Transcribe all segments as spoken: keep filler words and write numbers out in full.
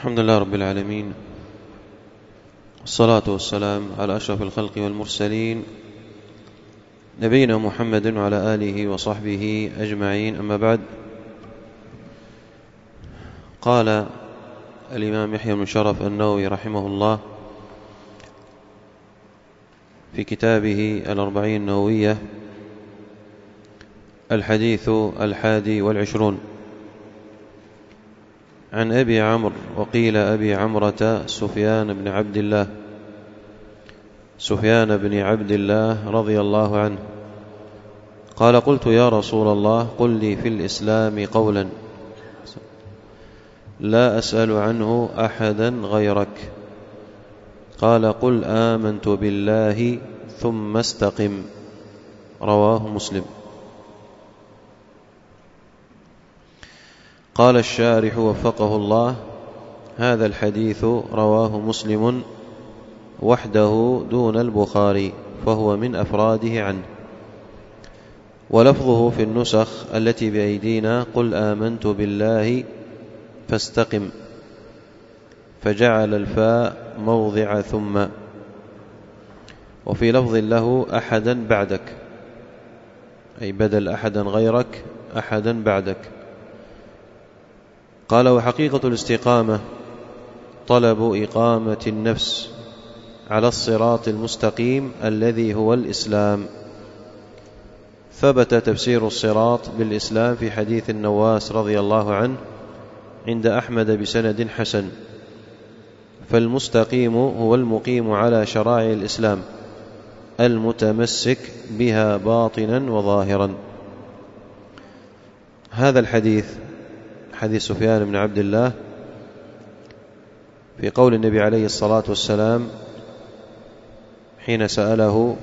الحمد لله رب العالمين، والصلاة والسلام على أشرف الخلق والمرسلين نبينا محمد وعلى آله وصحبه أجمعين. أما بعد، قال الإمام يحيى بن شرف النووي رحمه الله في كتابه الأربعين النووية: الحديث الحادي والعشرون عن أبي عمرو، وقيل أبي عمرة، سفيان بن عبد الله سفيان بن عبد الله رضي الله عنه قال: قلت يا رسول الله، قل لي في الإسلام قولا لا أسأل عنه أحدا غيرك. قال: قل آمنت بالله ثم استقم. رواه مسلم. قال الشارح وفقه الله: هذا الحديث رواه مسلم وحده دون البخاري، فهو من أفراده عنه. ولفظه في النسخ التي بأيدينا: قل آمنت بالله فاستقم، فجعل الفاء موضع ثم. وفي لفظ له: أحدا بعدك، أي بدل أحدا غيرك أحدا بعدك. قال: وحقيقة الاستقامة طلب إقامة النفس على الصراط المستقيم الذي هو الإسلام. ثبت تفسير الصراط بالإسلام في حديث النواس رضي الله عنه عند أحمد بسند حسن: فالمستقيم هو المقيم على شرائع الإسلام المتمسك بها باطنا وظاهرا. هذا الحديث، حديث سفيان بن عبد الله، في قول النبي عليه الصلاة والسلام حين سأله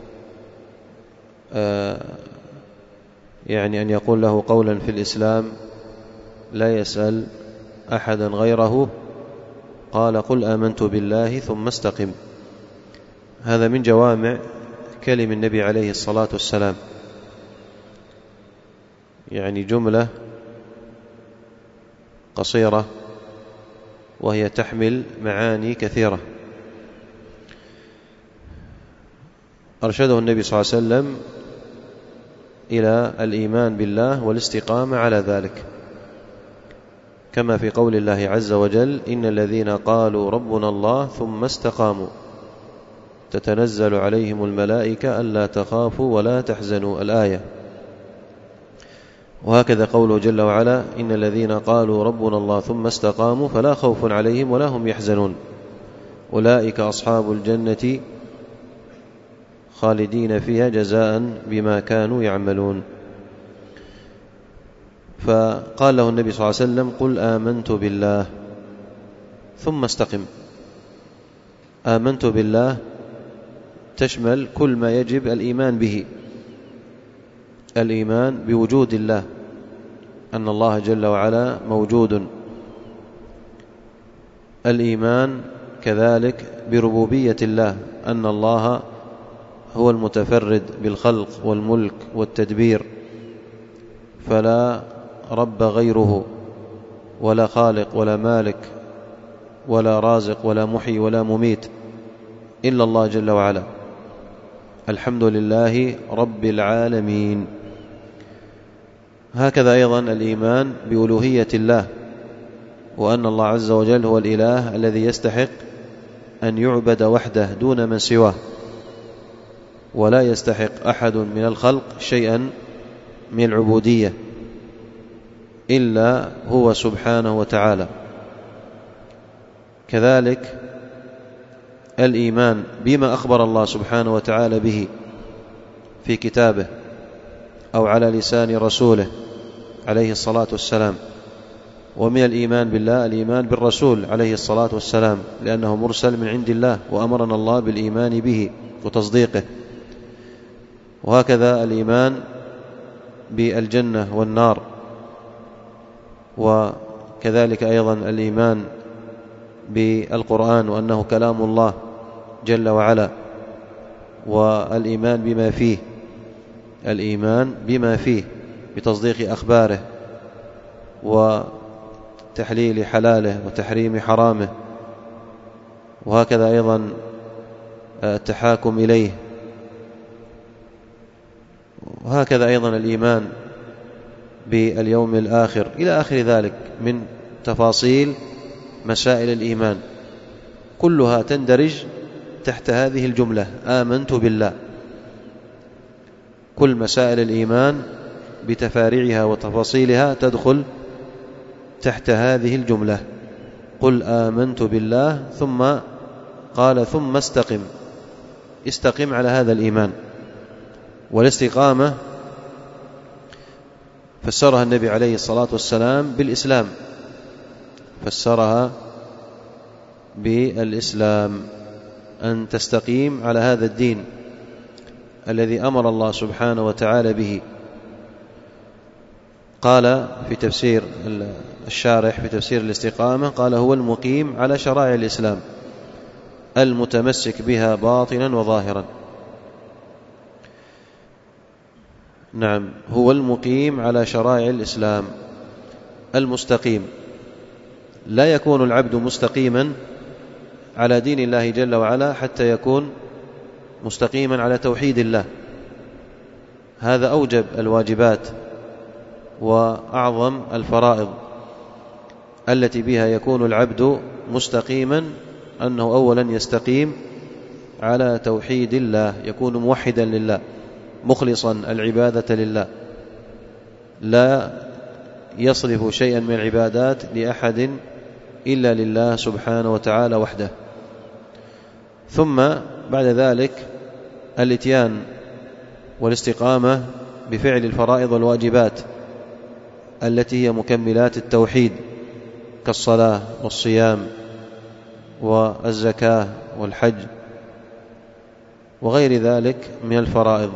آه يعني أن يقول له قولا في الإسلام لا يسأل أحدا غيره، قال: قل آمنت بالله ثم استقم. هذا من جوامع كلم النبي عليه الصلاة والسلام، يعني جملة قصيرة وهي تحمل معاني كثيرة. أرشده النبي صلى الله عليه وسلم إلى الإيمان بالله والاستقامة على ذلك، كما في قول الله عز وجل: إن الذين قالوا ربنا الله ثم استقاموا تتنزل عليهم الملائكة ألا تخافوا ولا تحزنوا، الآية. وهكذا قوله جل وعلا: إن الذين قالوا ربنا الله ثم استقاموا فلا خوف عليهم ولا هم يحزنون أولئك أصحاب الجنة خالدين فيها جزاء بما كانوا يعملون. فقال له النبي صلى الله عليه وسلم: قل آمنت بالله ثم استقم. آمنت بالله تشمل كل ما يجب الإيمان به، الإيمان بوجود الله، أن الله جل وعلا موجود. الإيمان كذلك بربوبية الله، أن الله هو المتفرد بالخلق والملك والتدبير، فلا رب غيره، ولا خالق ولا مالك ولا رازق ولا محيي ولا مميت إلا الله جل وعلا. الحمد لله رب العالمين. هكذا أيضا الإيمان بألوهية الله، وأن الله عز وجل هو الإله الذي يستحق أن يعبد وحده دون من سواه، ولا يستحق أحد من الخلق شيئا من العبودية إلا هو سبحانه وتعالى. كذلك الإيمان بما أخبر الله سبحانه وتعالى به في كتابه أو على لسان رسوله عليه الصلاة والسلام. ومن الإيمان بالله الإيمان بالرسول عليه الصلاة والسلام، لأنه مرسل من عند الله، وأمرنا الله بالإيمان به وتصديقه. وهكذا الإيمان بالجنة والنار، وكذلك أيضا الإيمان بالقرآن وأنه كلام الله جل وعلا، والإيمان بما فيه الإيمان بما فيه بتصديق أخباره تحليل حلاله وتحريم حرامه، وهكذا أيضا التحاكم إليه، وهكذا أيضا الإيمان باليوم الآخر إلى آخر ذلك من تفاصيل مسائل الإيمان، كلها تندرج تحت هذه الجملة: آمنت بالله. كل مسائل الإيمان بتفاريعها وتفاصيلها تدخل تحت هذه الجملة: قل آمنت بالله، ثم قال ثم استقم، استقم على هذا الإيمان. والاستقامة فسرها النبي عليه الصلاة والسلام بالإسلام، فسرها بالإسلام، أن تستقيم على هذا الدين الذي أمر الله سبحانه وتعالى به. قال في تفسير الشارح في تفسير الاستقامة، قال هو المقيم على شرائع الإسلام المتمسك بها باطنا وظاهرا. نعم، هو المقيم على شرائع الإسلام المستقيم. لا يكون العبد مستقيما على دين الله جل وعلا حتى يكون مستقيما على توحيد الله. هذا أوجب الواجبات وأعظم الفرائض التي بها يكون العبد مستقيما، أنه أولا يستقيم على توحيد الله، يكون موحدا لله مخلصا العبادة لله، لا يصرف شيئا من العبادات لأحد إلا لله سبحانه وتعالى وحده. ثم بعد ذلك الاتيان والاستقامة بفعل الفرائض والواجبات التي هي مكملات التوحيد كالصلاة والصيام والزكاة والحج وغير ذلك من الفرائض.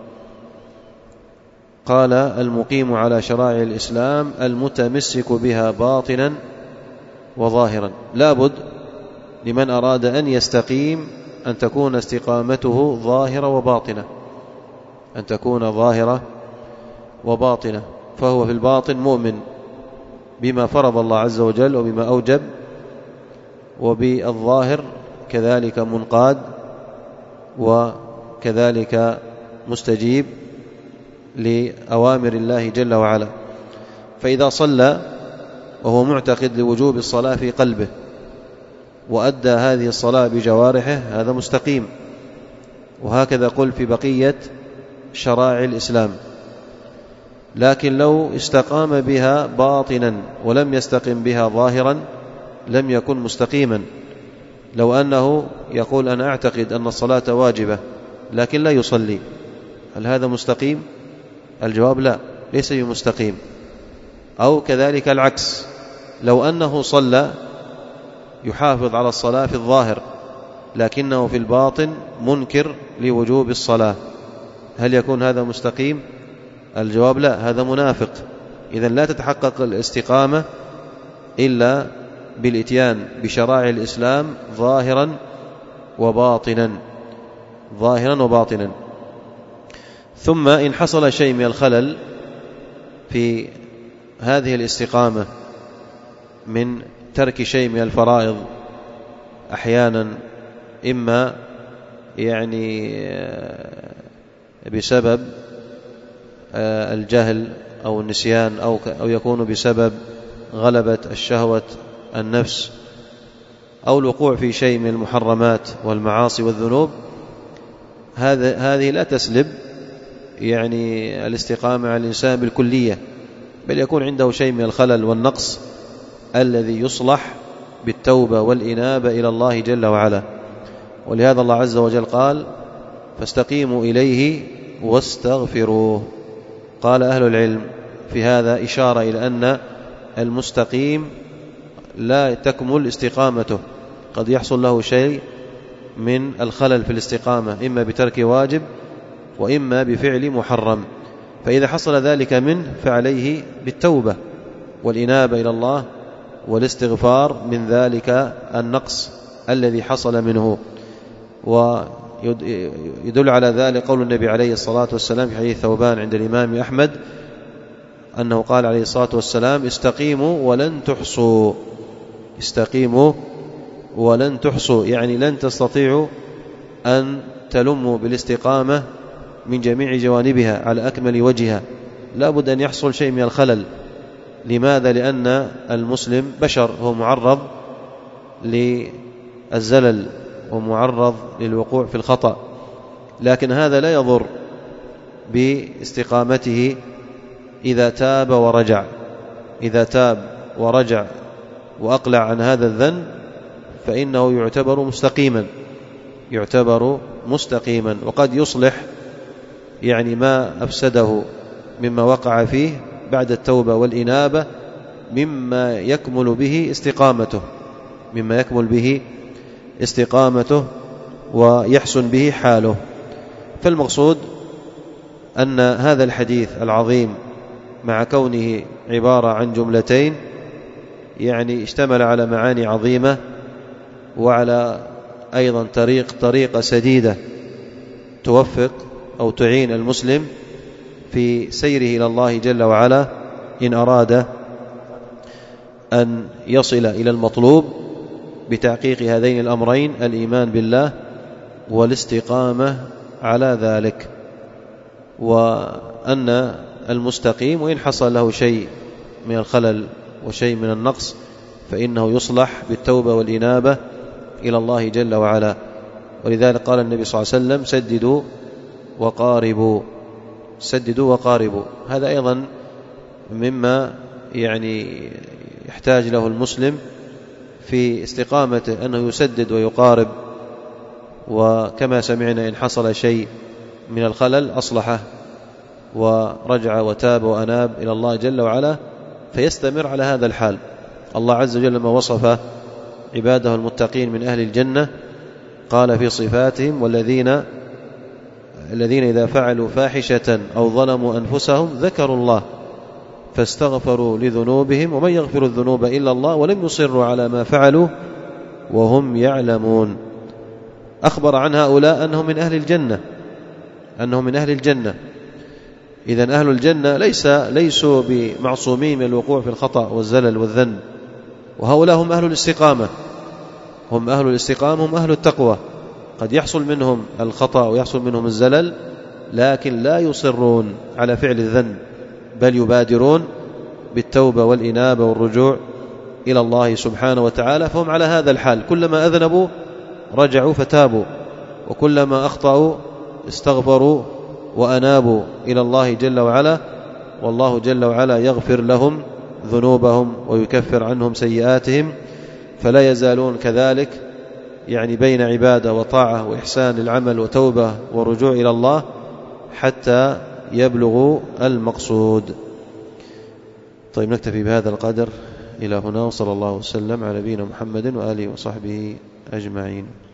قال المقيم على شرائع الإسلام المتمسك بها باطنا وظاهرا. لابد لمن أراد أن يستقيم أن تكون استقامته ظاهرة وباطنة، أن تكون ظاهرة وباطنة، فهو في الباطن مؤمن بما فرض الله عز وجل وبما أوجب، وبالظاهر كذلك منقاد وكذلك مستجيب لأوامر الله جل وعلا. فإذا صلى وهو معتقد لوجوب الصلاة في قلبه وأدى هذه الصلاة بجوارحه هذا مستقيم. وهكذا قل في بقية شرائع الإسلام. لكن لو استقام بها باطنا ولم يستقم بها ظاهرا لم يكن مستقيما. لو أنه يقول أنا أعتقد أن الصلاة واجبة لكن لا يصلي، هل هذا مستقيم؟ الجواب لا، ليس بمستقيم. أو كذلك العكس، لو أنه صلى يحافظ على الصلاة في الظاهر لكنه في الباطن منكر لوجوب الصلاة، هل يكون هذا مستقيم؟ الجواب لا، هذا منافق. إذن لا تتحقق الاستقامة إلا بالإتيان بشرائع الإسلام ظاهرا وباطنا، ظاهرا وباطنا. ثم إن حصل شيء من الخلل في هذه الاستقامة من ترك شيء من الفرائض أحيانا، إما يعني بسبب الجهل أو النسيان أو أو يكون بسبب غلبة الشهوة النفس أو الوقوع في شيء من المحرمات والمعاصي والذنوب، هذا هذه لا تسلب يعني الاستقامة على الإنسان بالكلية، بل يكون عنده شيء من الخلل والنقص الذي يصلح بالتوبة والإنابة إلى الله جل وعلا. ولهذا الله عز وجل قال فاستقيموا إليه واستغفروه. قال أهل العلم في هذا إشارة إلى أن المستقيم لا تكمل استقامته، قد يحصل له شيء من الخلل في الاستقامة، إما بترك واجب وإما بفعل محرم. فإذا حصل ذلك منه فعليه بالتوبة والإنابة إلى الله والاستغفار من ذلك النقص الذي حصل منه. ويدل على ذلك قول النبي عليه الصلاة والسلام في حديث ثوبان عند الإمام أحمد أنه قال عليه الصلاة والسلام: استقيموا ولن تحصوا. استقيموا ولن تحصوا، يعني لن تستطيعوا أن تلموا بالاستقامة من جميع جوانبها على أكمل وجهها، لا بد أن يحصل شيء من الخلل. لماذا؟ لأن المسلم بشر، هو معرض للزلل ومعرض للوقوع في الخطأ، لكن هذا لا يضر باستقامته إذا تاب ورجع. إذا تاب ورجع وأقلع عن هذا الذنب فإنه يعتبر مستقيما، يعتبر مستقيما وقد يصلح يعني ما أفسده مما وقع فيه بعد التوبة والإنابة، مما يكمل به استقامته مما يكمل به استقامته ويحسن به حاله. فالمقصود أن هذا الحديث العظيم مع كونه عبارة عن جملتين يعني اشتمل على معاني عظيمة، وعلى أيضا طريق طريقة سديدة توفق أو تعين المسلم في سيره إلى الله جل وعلا إن أراد أن يصل إلى المطلوب بتحقيق هذين الأمرين: الإيمان بالله والاستقامة على ذلك. وأن المستقيم وإن حصل له شيء من الخلل وشيء من النقص فإنه يصلح بالتوبة والإنابة إلى الله جل وعلا. ولذلك قال النبي صلى الله عليه وسلم: سددوا وقاربوا. سددوا وقاربوا، هذا أيضا مما يعني يحتاج له المسلم في استقامته، أنه يسدد ويقارب. وكما سمعنا إن حصل شيء من الخلل أصلحه ورجع وتاب وأناب إلى الله جل وعلا فيستمر على هذا الحال. الله عز وجل لما وصف عباده المتقين من أهل الجنة قال في صفاتهم: والذين الذين إذا فعلوا فاحشة أو ظلموا أنفسهم ذكروا الله فاستغفروا لذنوبهم ومن يغفر الذنوب إلا الله ولم يصروا على ما فعلوا وهم يعلمون. أخبر عن هؤلاء أنهم من أهل الجنة أنهم من أهل الجنة إذن أهل الجنة ليس ليسوا بمعصومين من الوقوع في الخطأ والزلل والذنب، وهؤلاء هم أهل الاستقامة هم أهل الاستقامة هم أهل التقوى. قد يحصل منهم الخطأ ويحصل منهم الزلل، لكن لا يصرون على فعل الذنب، بل يبادرون بالتوبة والإنابة والرجوع إلى الله سبحانه وتعالى. فهم على هذا الحال، كلما أذنبوا رجعوا فتابوا، وكلما أخطأوا استغفروا وأنابوا إلى الله جل وعلا، والله جل وعلا يغفر لهم ذنوبهم ويكفر عنهم سيئاتهم. فلا يزالون كذلك يعني بين عبادة وطاعة وإحسان العمل وتوبة ورجوع إلى الله حتى يبلغوا المقصود. طيب، نكتفي بهذا القدر إلى هنا، وصلى الله وسلم على نبينا محمد وآله وصحبه أجمعين.